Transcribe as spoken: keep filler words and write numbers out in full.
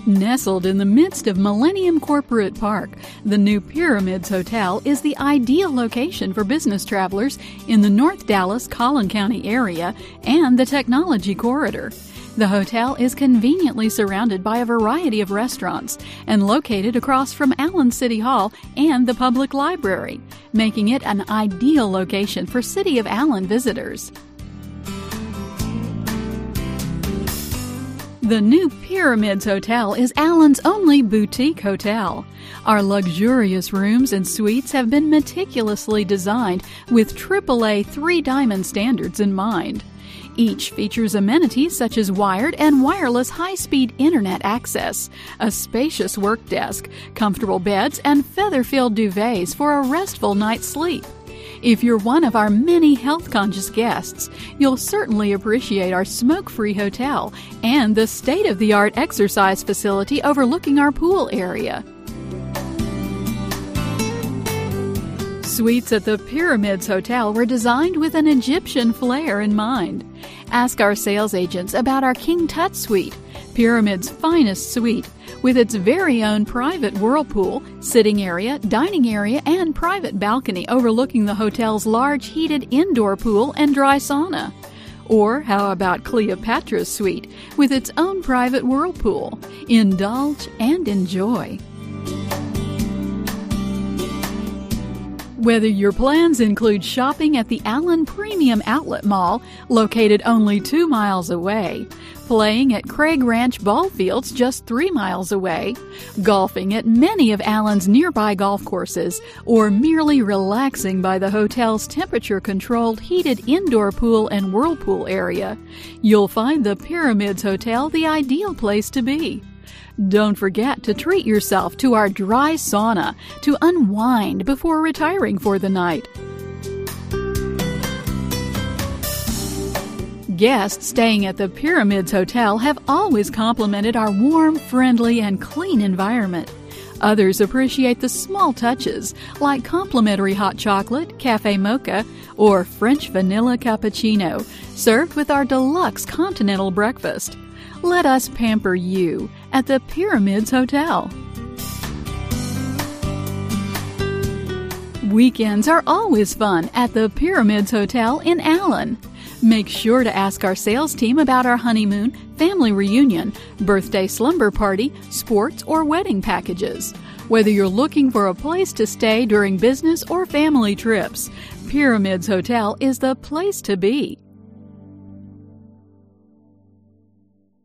Nestled in the midst of Millennium Corporate Park, the new Pyramids Hotel is the ideal location for business travelers in the North Dallas-Collin County area and the Technology Corridor. The hotel is conveniently surrounded by a variety of restaurants and located across from Allen City Hall and the Public Library, making it an ideal location for City of Allen visitors. The new Pyramids Hotel is Allen's only boutique hotel. Our luxurious rooms and suites have been meticulously designed with triple A three diamond standards in mind. Each features amenities such as wired and wireless high-speed internet access, a spacious work desk, comfortable beds, and feather-filled duvets for a restful night's sleep. If you're one of our many health-conscious guests, you'll certainly appreciate our smoke-free hotel and the state-of-the-art exercise facility overlooking our pool area. Suites at the Pyramids Hotel were designed with an Egyptian flair in mind. Ask our sales agents about our King Tut Suite, Pyramid's finest suite, with its very own private whirlpool, sitting area, dining area, and private balcony overlooking the hotel's large heated indoor pool and dry sauna. Or how about Cleopatra's Suite, with its own private whirlpool? Indulge and enjoy. Whether your plans include shopping at the Allen Premium Outlet Mall, located only two miles away, playing at Craig Ranch Ball Fields just three miles away, golfing at many of Allen's nearby golf courses, or merely relaxing by the hotel's temperature-controlled heated indoor pool and whirlpool area, you'll find the Pyramids Hotel the ideal place to be. Don't forget to treat yourself to our dry sauna to unwind before retiring for the night. Guests staying at the Pyramids Hotel have always complimented our warm, friendly, and clean environment. Others appreciate the small touches, like complimentary hot chocolate, cafe mocha, or French vanilla cappuccino, served with our deluxe continental breakfast. Let us pamper you at the Pyramids Hotel. Weekends are always fun at the Pyramids Hotel in Allen. Make sure to ask our sales team about our honeymoon, family reunion, birthday slumber party, sports, or wedding packages. Whether you're looking for a place to stay during business or family trips, Pyramids Hotel is the place to be.